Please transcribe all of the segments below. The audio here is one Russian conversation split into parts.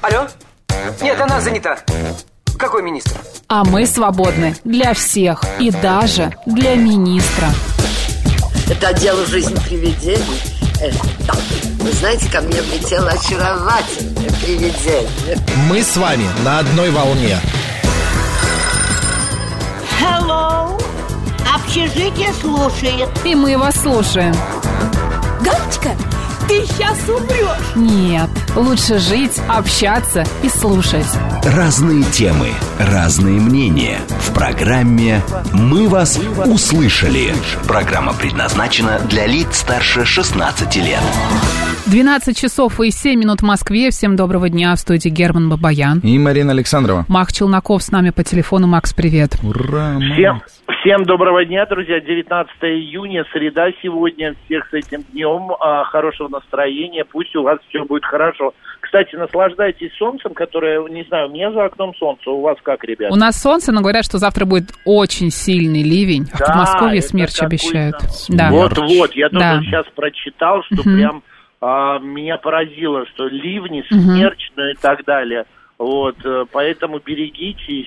Алло? Нет, она занята. Какой министр? А мы свободны для всех и даже для министра. Это дело жизни привидений. Да. Вы знаете, ко мне влетело очаровательное привидение. Мы с вами на одной волне. Hello. Общежитие слушает. И мы вас слушаем. Галочка, ты сейчас умрешь. Нет, лучше жить, общаться и слушать. Разные темы, разные мнения. В программе «Мы вас услышали». Программа предназначена для лиц старше 16 лет. 12 часов и 7 минут в Москве. Всем доброго дня. В студии Герман Бабаян и Марина Александрова. Макс Челноков с нами по телефону. Макс, привет. Ура, Всем доброго дня, друзья. 19 июня, среда сегодня. Всех с этим днем. Хорошего настроения. Пусть у вас все будет хорошо. Кстати, наслаждайтесь солнцем, которое, не знаю, у меня за окном солнце. У вас как, ребята? У нас солнце, но говорят, что завтра будет очень сильный ливень. Да, в Подмосковье смерч обещают. Да. Вот. Я тоже сейчас прочитал, что прям меня поразило, что ливни, смерч, ну и так далее. Вот, поэтому берегитесь,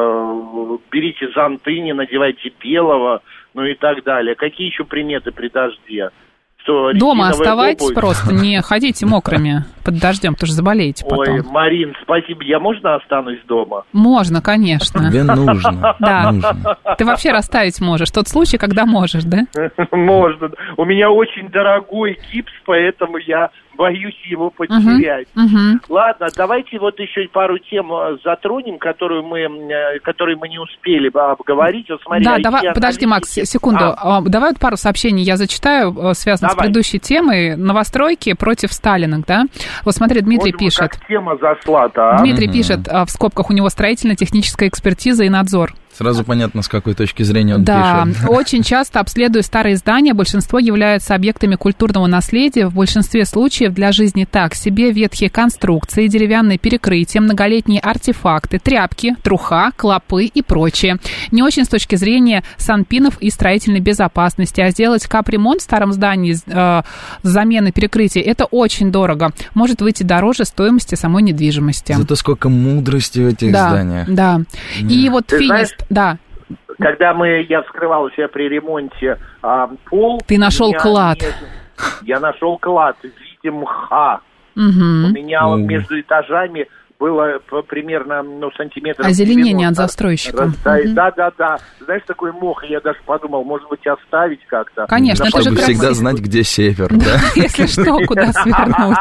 берите зонты, не надевайте белого, ну и так далее. Какие еще приметы при дожде? Что, дома оставайтесь просто, не ходите мокрыми под дождем, потому что заболеете потом. Ой, Марин, спасибо. Я можно останусь дома? Можно, конечно. Тебе нужно. Да. Ты вообще расставить можешь. Тот случай, когда можешь, да? Можно. У меня очень дорогой гипс, поэтому я боюсь его потерять. Ладно, давайте вот еще пару тем затронем, которые мы не успели обговорить. Вот, смотри, да, давай, подожди, Макс, секунду. Давай вот пару сообщений я зачитаю, связанных с предыдущей темой. Новостройки против Сталина, да? Вот смотри, Дмитрий пишет. Как тема зашла-то, Дмитрий пишет, в скобках, у него строительно-техническая экспертиза и надзор. Сразу понятно, с какой точки зрения он пишет. Да, очень часто, обследуя старые здания, большинство являются объектами культурного наследия. В большинстве случаев для жизни так себе: ветхие конструкции, деревянные перекрытия, многолетние артефакты, тряпки, труха, клопы и прочее. Не очень с точки зрения санпинов и строительной безопасности. А сделать капремонт в старом здании с заменой перекрытия — это очень дорого. Может выйти дороже стоимости самой недвижимости. Зато сколько мудрости в этих зданиях. Да. И вот финист... Да. Когда я вскрывал у себя при ремонте пол... Ты нашел клад. Я нашел клад в виде мха. У меня между этажами было примерно сантиметров... Озеленение от застройщика. Да. Знаешь, такой мох, я даже подумал, может быть, оставить как-то. Конечно, это же чтобы всегда знать, где север, да? Если что, куда свернуть.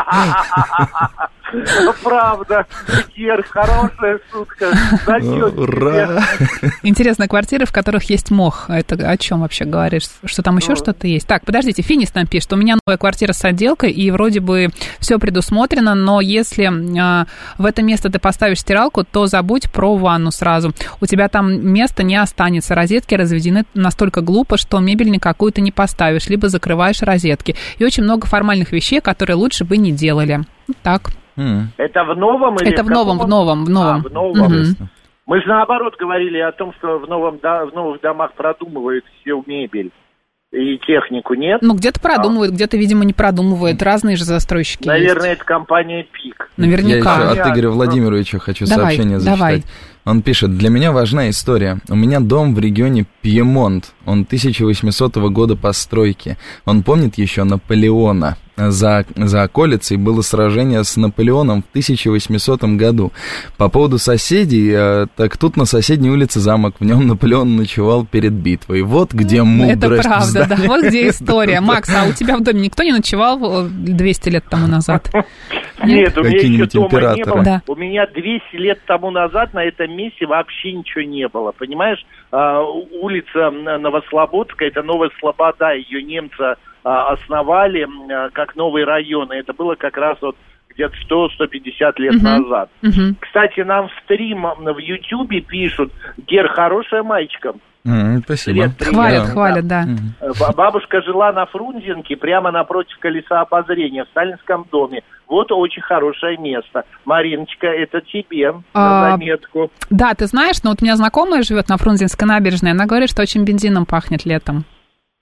Ну, правда, Гер, хорошая шутка. Ура! Интересно, квартиры, в которых есть мох, это о чем вообще говоришь? Что там еще что-то есть? Так, подождите, Финис нам пишет, у меня новая квартира с отделкой, и вроде бы все предусмотрено, но если в это место ты поставишь стиралку, то забудь про ванну сразу. У тебя там места не останется. Розетки разведены настолько глупо, что мебель никакую ты не поставишь, либо закрываешь розетки. И очень много формальных вещей, которые лучше бы не делали. Так. Это в новом или это в новом? В новом. Мы же наоборот говорили о том, что в новых домах продумывают всю мебель и технику, нет? Ну, где-то продумывают, где-то, видимо, не продумывают. Разные же застройщики Наверное, есть. Это компания «Пик». Наверняка. Я еще от Игоря Владимировича хочу сообщение зачитать. Он пишет: для меня важна история. У меня дом в регионе Пьемонт. Он 1800 года постройки. Он помнит еще Наполеона. За околицей было сражение с Наполеоном в 1800 году. По поводу соседей, так тут на соседней улице замок. В нем Наполеон ночевал перед битвой. Вот где мудрость. Это правда, да. Вот где история. Макс, а у тебя в доме никто не ночевал 200 лет тому назад? Нет, у меня еще дома не было. Да. У меня 200 лет тому назад на этом месте вообще ничего не было. Понимаешь, улица Новослободская, это Новая Слобода, ее немцы основали как новый район. И это было как раз вот где-то 100-150 лет назад. Кстати, нам в стрим в Ютьюбе пишут: Гер, хорошая мальчика. Спасибо. Хвалят, да. Бабушка жила на Фрунзенке, прямо напротив колеса обозрения, в Сталинском доме. Вот очень хорошее место. Мариночка, это тебе на заметку. Да, ты знаешь, но вот у меня знакомая живет на Фрунзенской набережной, она говорит, что очень бензином пахнет летом.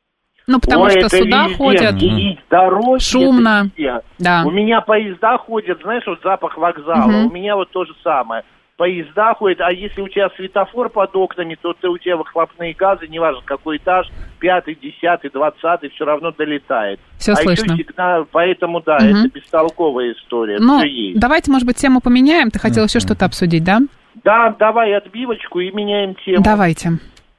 Ну, потому что сюда ходят, дороги, шумно. Да. У меня поезда ходят, знаешь, вот запах вокзала, у меня вот то же самое. Поезда ходят, а если у тебя светофор под окнами, то у тебя выхлопные газы, неважно какой этаж, 5-й, 10-й, 20-й, все равно долетает. Все слышно. Еще сигнал, поэтому, да, это бестолковая история. Ну, давайте, может быть, тему поменяем. Ты хотел еще что-то обсудить, да? Да, давай отбивочку и меняем тему. Давайте.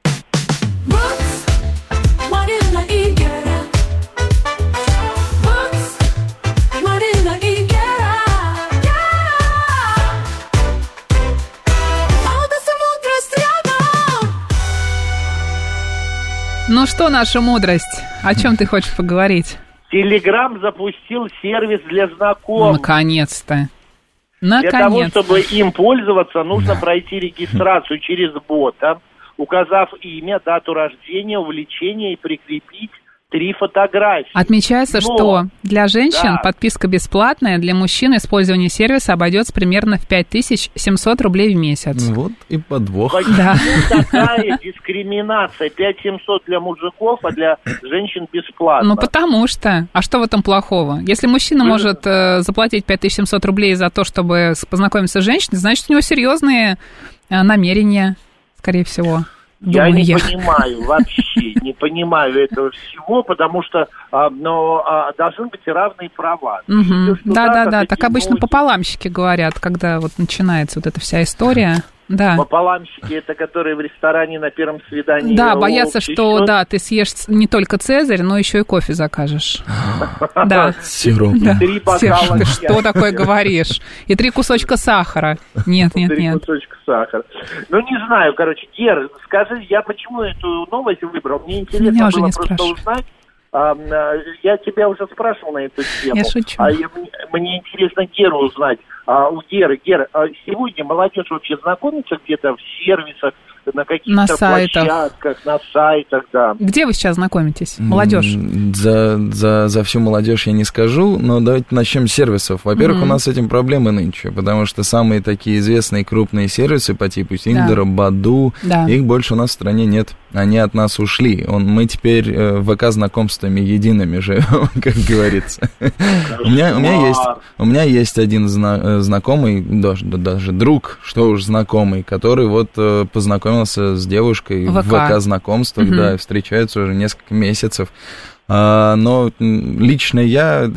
Ну что, наша мудрость? О чем ты хочешь поговорить? Телеграм запустил сервис для знакомых. Наконец-то. Для того, чтобы им пользоваться, нужно пройти регистрацию через бота, указав имя, дату рождения, увлечение и прикрепить 3 фотографии. Отмечается, что для женщин подписка бесплатная, для мужчин использование сервиса обойдется примерно в 5700 рублей в месяц. Вот и подвох. Да. Такая дискриминация. 5700 для мужиков, а для женщин бесплатно. Ну, потому что. А что в этом плохого? Если мужчина может заплатить 5700 рублей за то, чтобы познакомиться с женщиной, значит, у него серьезные намерения, скорее всего. Я не понимаю вообще, не понимаю этого всего, потому что должны быть равные права. Да, так обычно пополамщики говорят, когда вот начинается вот эта вся история. Да. Пополамщики, это которые в ресторане на первом свидании. Да, боятся, что ты съешь не только цезарь, но еще и кофе закажешь. Да. Сироп. 3 бокала. Ты что такое говоришь? И 3 кусочка сахара. Нет. 3 кусочка сахара. Ну, не знаю, короче, Гер, скажи, я почему эту новость выбрал? Мне интересно было просто узнать. Я тебя уже спрашивал на эту тему. Я шучу. Мне интересно Геру узнать. У Геры, сегодня молодежь вообще знакомится где-то в сервисах, на каких-то площадках, на сайтах, да. Где вы сейчас знакомитесь, молодежь? За всю молодежь я не скажу, но давайте начнем с сервисов. Во-первых, у нас с этим проблемы нынче, потому что самые такие известные крупные сервисы по типу Тиндера, Баду, их больше у нас в стране нет. Они от нас ушли. Мы теперь ВК-знакомствами едиными живем, как говорится. У меня есть один знакомый, даже друг, что уж знакомый, который вот познакомился с девушкой в ВК-знакомствах, да, и встречаются уже несколько месяцев. Но лично я...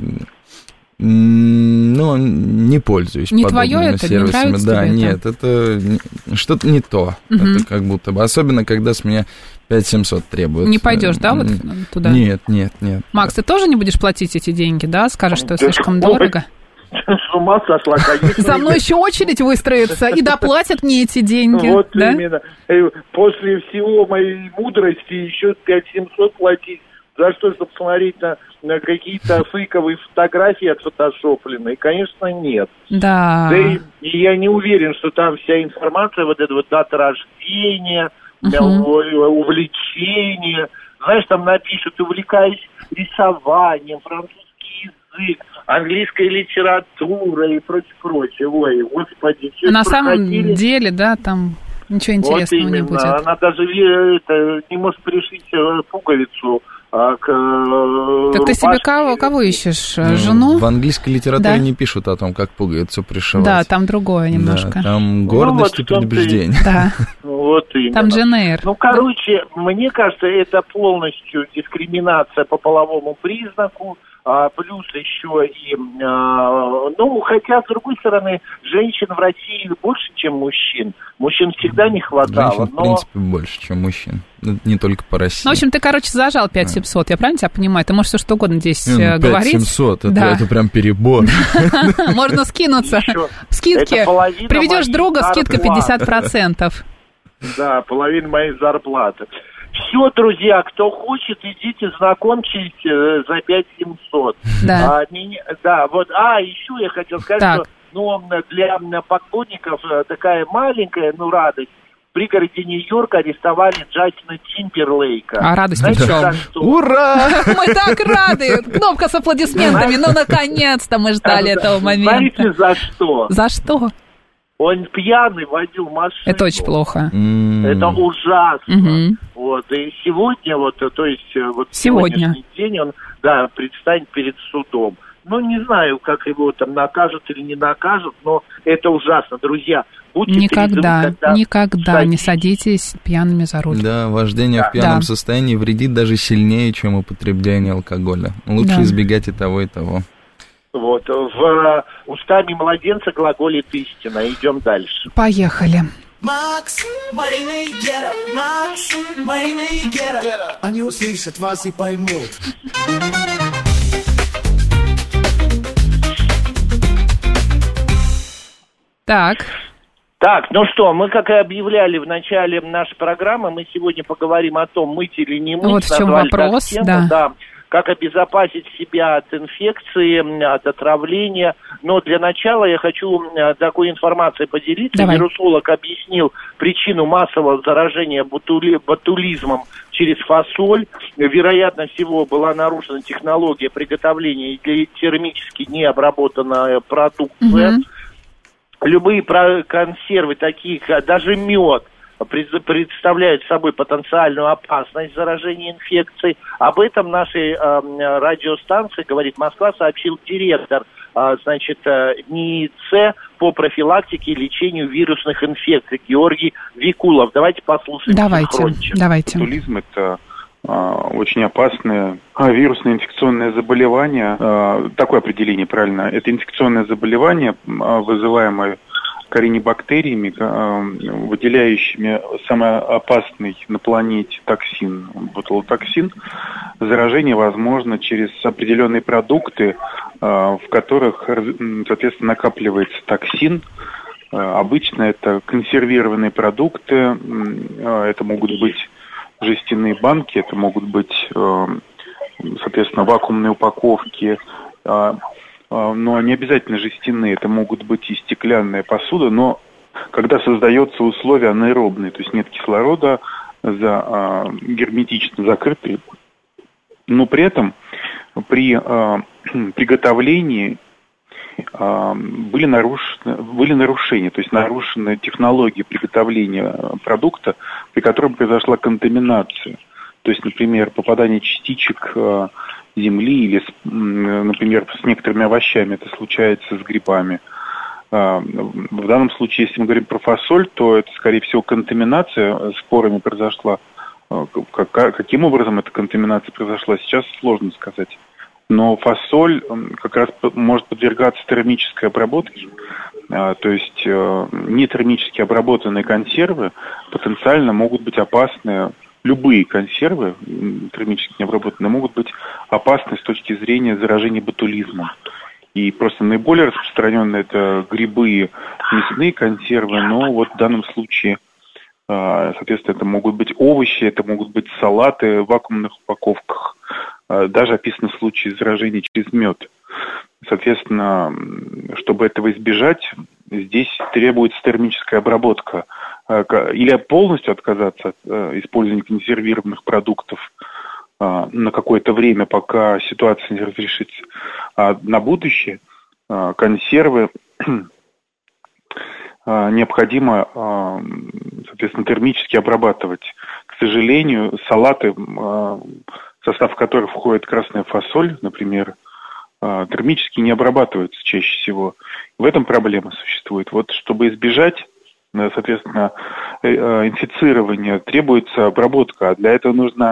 не пользуюсь подобными сервисами. Не нет, это что-то не то. Это как будто бы. Особенно, когда с меня 5700 требуют. Не пойдешь, да, вот туда? Нет. Макс, ты тоже не будешь платить эти деньги, да? Скажешь, что слишком дорого? С ума сошла, конечно. За мной еще очередь выстроится, и доплатят мне эти деньги. Вот именно. После всего моей мудрости еще 5700 платить. За что, чтобы смотреть на какие-то фейковые фотографии отфотошопленные? Конечно, нет. Да. И я не уверен, что там вся информация, вот эта вот дата рождения, увлечение. Знаешь, там напишут, увлекаюсь рисованием, французский язык, английская литература и прочее. Ой, господи. На самом деле, да, там ничего интересного вот не будет. Она даже не может пришить пуговицу. Так ты себе кого ищешь? Жену? В английской литературе не пишут о том, как пуговицу пришивать. Да, там другое немножко. Да, там гордость и предубеждение. Да. Вот именно. Там Джейн Эйр. Ну, короче, мне кажется, это полностью дискриминация по половому признаку. Плюс еще и, хотя, с другой стороны, женщин в России больше, чем мужчин. Мужчин всегда не хватало. Женщин, в принципе, больше, чем мужчин. Не только по России. Ну, в общем, ты, зажал 5700, я правильно тебя понимаю? Ты можешь все что угодно здесь говорить. 5700, это прям перебор. Можно скинуться. Скидки. Приведешь друга, скидка 50%. Да, половина моей зарплаты. Все, друзья, кто хочет, идите знакомьтесь за 5700. Да. Еще я хотел сказать, что для поклонников такая маленькая, радость. В пригороде Нью-Йорка арестовали Джастина Тимберлейка. А радость в чем? Ура! Мы так рады! Кнопка с аплодисментами. Наконец-то мы ждали этого момента. Знаете, за что? За что? Он пьяный водил машину. Это очень плохо. Это ужасно. Вот. И сегодня, сегодняшний день он, предстанет перед судом. Ну, не знаю, как его там накажут или не накажут, но это ужасно. Друзья, будьте никогда не садитесь пьяными за руль. Да, вождение в пьяном состоянии вредит даже сильнее, чем употребление алкоголя. Лучше избегать и того, и того. Вот, устами младенца глаголит истина. Идем дальше. Поехали. Макс, Марина и Гера, Макс, Марина и Гера. Они услышат вас и поймут. Так, ну что, мы, как и объявляли в начале нашей программы, мы сегодня поговорим о том, мыть или не мыть. Вот в чем вопрос, да. Как обезопасить себя от инфекции, от отравления. Но для начала я хочу такой информацией поделиться. Давай. Вирусолог объяснил причину массового заражения ботулизмом через фасоль. Вероятно всего была нарушена технология приготовления термически необработанная продукция. Любые консервы, такие как даже мед, представляют собой потенциальную опасность заражения инфекцией. Об этом нашей радиостанции «Говорит Москва» сообщил директор НИИЦ по профилактике и лечению вирусных инфекций Георгий Викулов. Давайте послушаем. Давайте. Ботулизм – это очень опасное вирусное инфекционное заболевание. Такое определение правильно. Это инфекционное заболевание, вызываемое коренебактериями, выделяющими самый опасный на планете токсин, ботулотоксин. Заражение возможно через определенные продукты, в которых, соответственно, накапливается токсин. Обычно это консервированные продукты, это могут быть жестяные банки, это могут быть, соответственно, вакуумные упаковки, но не обязательно жестяные, это могут быть и стеклянная посуда, но когда создаются условия анаэробные, то есть нет кислорода, герметично закрытые, но при этом при приготовлении были нарушения, то есть нарушены технологии приготовления продукта, при котором произошла контаминация. То есть, например, попадание частичек земли или, например, с некоторыми овощами, это случается с грибами. В данном случае, если мы говорим про фасоль, то это, скорее всего, контаминация спорами произошла. Каким образом эта контаминация произошла, сейчас сложно сказать. Но фасоль как раз может подвергаться термической обработке, то есть не термически обработанные консервы потенциально могут быть опасны. Любые консервы термически не обработанные могут быть опасны с точки зрения заражения ботулизмом. И просто наиболее распространенные это грибы и мясные консервы, но вот в данном случае, соответственно, это могут быть овощи, это могут быть салаты в вакуумных упаковках. Даже описаны случаи заражения через мед. Соответственно, чтобы этого избежать, здесь требуется термическая обработка. Или полностью отказаться от использования консервированных продуктов на какое-то время, пока ситуация не разрешится. А на будущее консервы необходимо, соответственно, термически обрабатывать. К сожалению, салаты, в состав которых входит красная фасоль, например, термически не обрабатываются чаще всего. В этом проблема существует. Вот чтобы избежать, соответственно, инфицирования, требуется обработка. А для этого нужно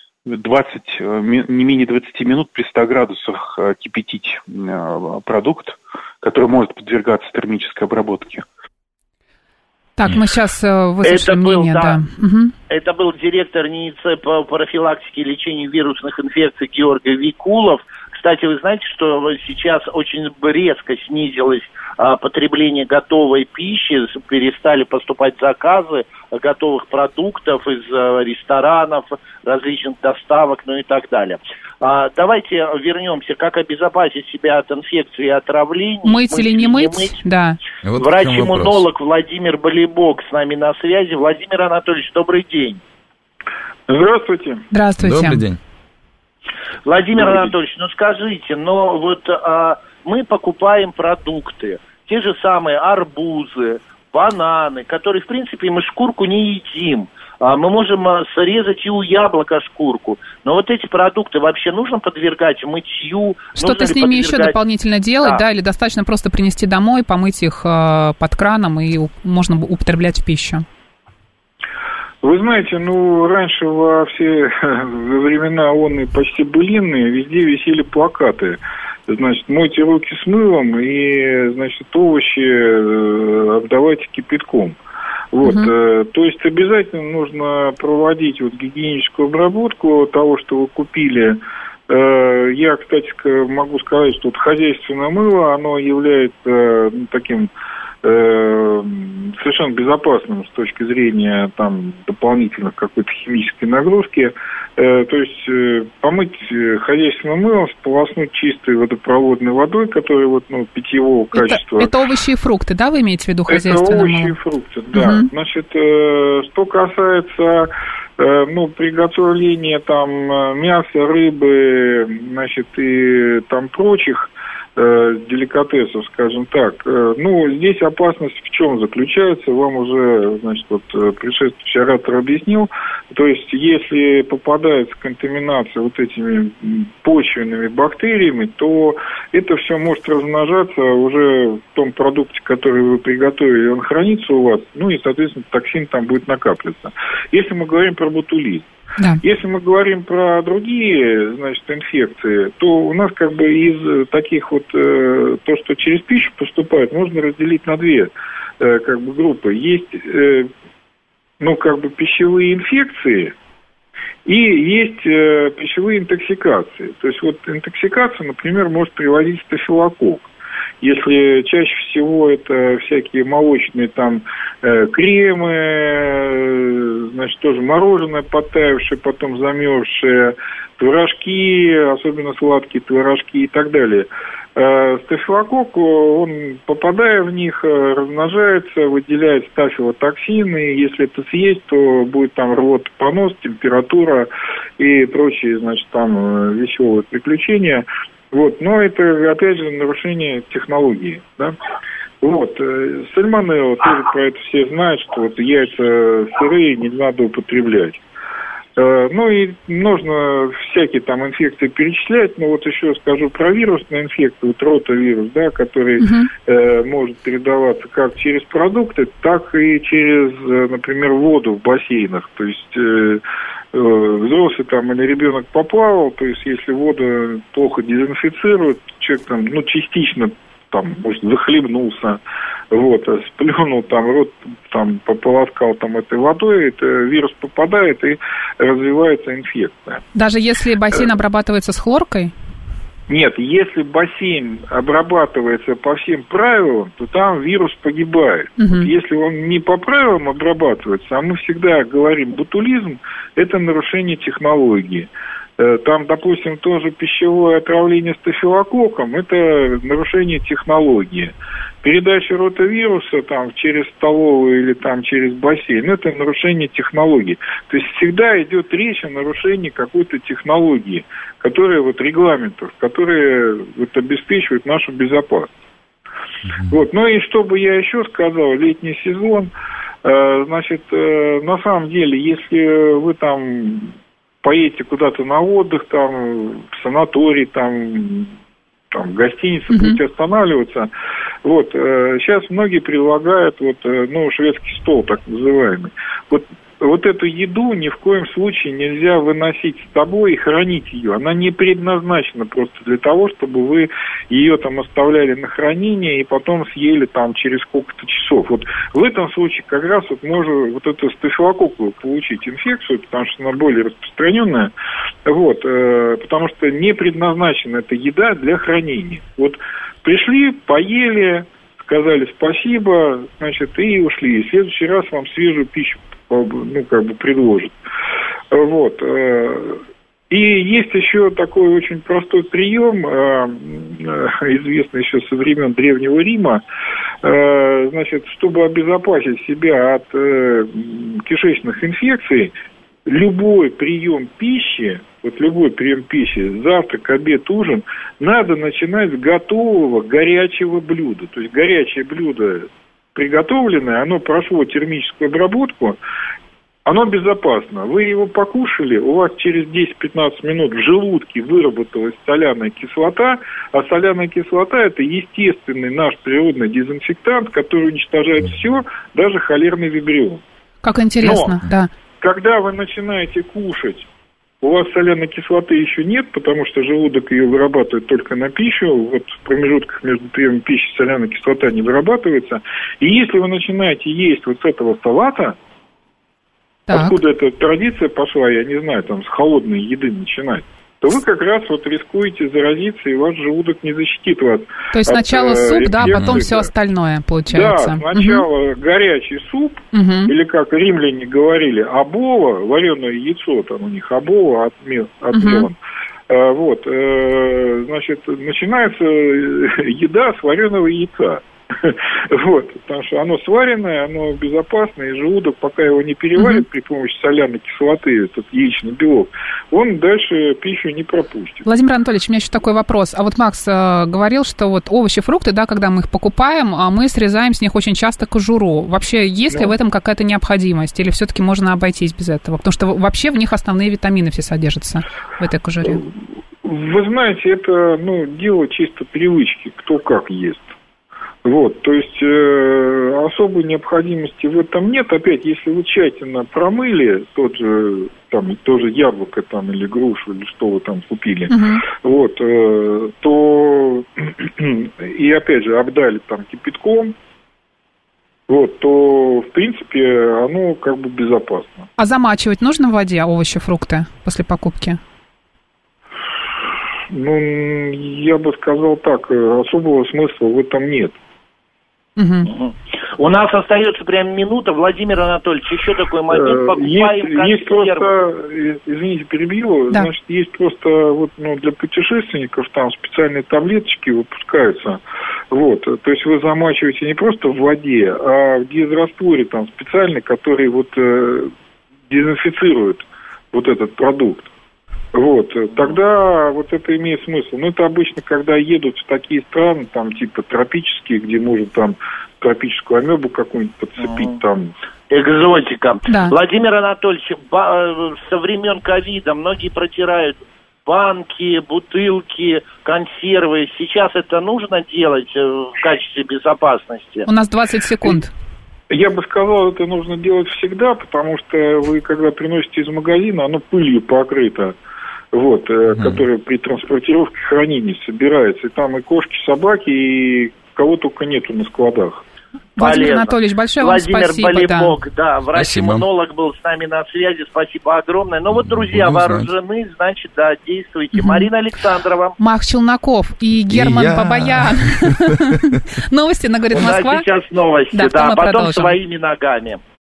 не менее 20 минут при 100 градусах кипятить продукт, который может подвергаться термической обработке. Так, мы сейчас выслушаем мнение. Это был директор НИИЦ по профилактике и лечению вирусных инфекций Георгий Викулов. Кстати, вы знаете, что сейчас очень резко снизилось потребление готовой пищи, перестали поступать заказы готовых продуктов из ресторанов, различных доставок, ну и так далее. Давайте вернемся, как обезопасить себя от инфекции и отравлений. Мыть или не мыть? Да. Вот врач-иммунолог Владимир Болибок с нами на связи. Владимир Анатольевич, добрый день. Здравствуйте. Здравствуйте. Добрый день. Владимир Анатольевич, ну скажите, мы покупаем продукты. те же самые арбузы, бананы, которые, в принципе, мы шкурку не едим. Мы можем срезать и у яблока шкурку. Но вот эти продукты вообще нужно подвергать мытью? Что-то с ними еще дополнительно делать, да, или достаточно просто принести домой, помыть их под краном, и можно употреблять в пищу? Вы знаете, раньше во все времена онные почти былинные, везде висели плакаты. Значит, мойте руки с мылом и, значит, овощи обдавайте кипятком. Вот, то есть обязательно нужно проводить вот гигиеническую обработку того, что вы купили. Я, кстати, могу сказать, что вот хозяйственное мыло, оно является таким совершенно безопасным с точки зрения там дополнительных какой-то химической нагрузки. То есть помыть хозяйственным мылом, сполоснуть чистой водопроводной водой, которая вот, питьевого качества. Это овощи и фрукты, да, вы имеете в виду хозяйственное мыло? Это овощи и фрукты, да. Значит, что касается приготовления там мяса, рыбы, значит, и там прочих деликатесов, скажем так. Здесь опасность в чем заключается? Вам уже, значит, предшествующий оратор объяснил. То есть, если попадается контаминация вот этими почвенными бактериями, то это все может размножаться уже в том продукте, который вы приготовили, он хранится у вас, и, соответственно, токсин там будет накапливаться. Если мы говорим про ботулизм. Да. Если мы говорим про другие, значит, инфекции, то у нас как бы из таких вот, то, что через пищу поступает, можно разделить на две как бы группы. Есть, пищевые инфекции и есть пищевые интоксикации. То есть вот интоксикация, например, может приводить стафилококк. Если чаще всего это всякие молочные там кремы, значит, тоже мороженое подтаявшее, потом замерзшее, творожки, особенно сладкие творожки и так далее. Стафилококк, он, попадая в них, размножается, выделяет стафилотоксины, и если это съесть, то будет там рвота, понос, температура и прочие, значит, там веселые приключения. Вот, но это, опять же, нарушение технологии, да. Вот, сальмонелла, тоже про это все знают, что вот яйца сырые не надо употреблять. И нужно всякие там инфекции перечислять, но вот еще скажу про вирусную инфекцию, вот ротавирус, да, который может передаваться как через продукты, так и через, например, воду в бассейнах, то есть взрослый там или ребенок поплавал, то есть если воду плохо дезинфицируют, человек там, частично там, может, захлебнулся, сплюнул там, рот там пополоскал там этой водой, это вирус попадает и развивается инфекция. Даже если бассейн обрабатывается с хлоркой? Нет, если бассейн обрабатывается по всем правилам, то там вирус погибает. Вот если он не по правилам обрабатывается, а мы всегда говорим, ботулизм – это нарушение технологии. Там, допустим, тоже пищевое отравление стафилококком – это нарушение технологии. Передача ротавируса там через столовую или там через бассейн – это нарушение технологии. То есть всегда идет речь о нарушении какой-то технологии, которая регламентов, которые обеспечивают нашу безопасность. И что бы я еще сказал, летний сезон, значит, на самом деле, если вы там поедете куда-то на отдых, там, в санаторий, там в гостинице будете останавливаться. Сейчас многие предлагают шведский стол, так называемый. Вот эту еду ни в коем случае нельзя выносить с собой и хранить ее. Она не предназначена просто для того, чтобы вы ее там оставляли на хранение и потом съели там через сколько-то часов. Вот в этом случае как раз можно эту стафилококковую получить инфекцию, потому что она более распространенная, потому что не предназначена эта еда для хранения. Пришли, поели, сказали спасибо, значит, и ушли. И в следующий раз вам свежую пищу предложат. И есть еще такой очень простой прием, известный еще со времен Древнего Рима, значит, чтобы обезопасить себя от кишечных инфекций, любой прием пищи, завтрак, обед, ужин, надо начинать с готового горячего блюда. То есть горячее блюдо приготовленное, оно прошло термическую обработку, оно безопасно. Вы его покушали, у вас через 10-15 минут в желудке выработалась соляная кислота, а соляная кислота – это естественный наш природный дезинфектант, который уничтожает все, даже холерный вибрион. Как интересно, да. Когда вы начинаете кушать, у вас соляной кислоты еще нет, потому что желудок ее вырабатывает только на пищу. Вот в промежутках между приемом пищи соляная кислота не вырабатывается. И если вы начинаете есть вот с этого салата, откуда эта традиция пошла, я не знаю, там с холодной еды начинать, то вы как раз вот рискуете заразиться, и ваш желудок не защитит вас. То есть сначала суп, да, а потом все остальное получается. Да, сначала горячий суп, или как римляне говорили, обола, вареное яйцо, там у них обола отмелан. Вот, значит, начинается еда с вареного яйца. Вот, потому что оно сваренное, оно безопасное, и желудок, пока его не переварит при помощи соляной кислоты, этот яичный белок, он дальше пищу не пропустит. Владимир Анатольевич, у меня еще такой вопрос. А вот Макс говорил, что вот овощи, фрукты, да, когда мы их покупаем, мы срезаем с них очень часто кожуру. Вообще, есть ли в этом какая-то необходимость, или все-таки можно обойтись без этого? Потому что вообще в них основные витамины все содержатся, в этой кожуре. Вы знаете, это, дело чисто привычки, кто как ест. Вот, то есть особой необходимости в этом нет. Опять, если вы тщательно промыли тоже яблоко там, или грушу, или что вы там купили, вот, то и опять же обдали там кипятком, вот, то в принципе оно как бы безопасно. А замачивать нужно в воде овощи, фрукты после покупки? Я бы сказал так, особого смысла в этом нет. У нас остается прям минута. Владимир Анатольевич, еще такой момент. Покупаем есть просто, извините, перебью, да. Значит, есть просто для путешественников там специальные таблеточки выпускаются. Вот, то есть вы замачиваете не просто в воде, а в дезрастворе там специальный, который дезинфицирует вот этот продукт. Вот, тогда вот это имеет смысл. Это обычно, когда едут в такие страны, там, типа тропические, где можно там тропическую амебу какую-нибудь подцепить там. Экзотика. Да. Владимир Анатольевич, со времен ковида многие протирают банки, бутылки, консервы. Сейчас это нужно делать в качестве безопасности? У нас 20 секунд. Я бы сказал, это нужно делать всегда, потому что вы, когда приносите из магазина, оно пылью покрыто. Вот, которая при транспортировке хранения собирается. И там и кошки, собаки, и кого только нету на складах. Владимир Анатольевич, большое вам спасибо. Владимир Балимок, врач-иммунолог был с нами на связи. Спасибо огромное. Друзья, вооружены, значит, действуйте. Марина Александрова. Макс Челноков и Герман Бабаян. Новости на «Говорит Москва». У нас сейчас новости, потом своими ногами.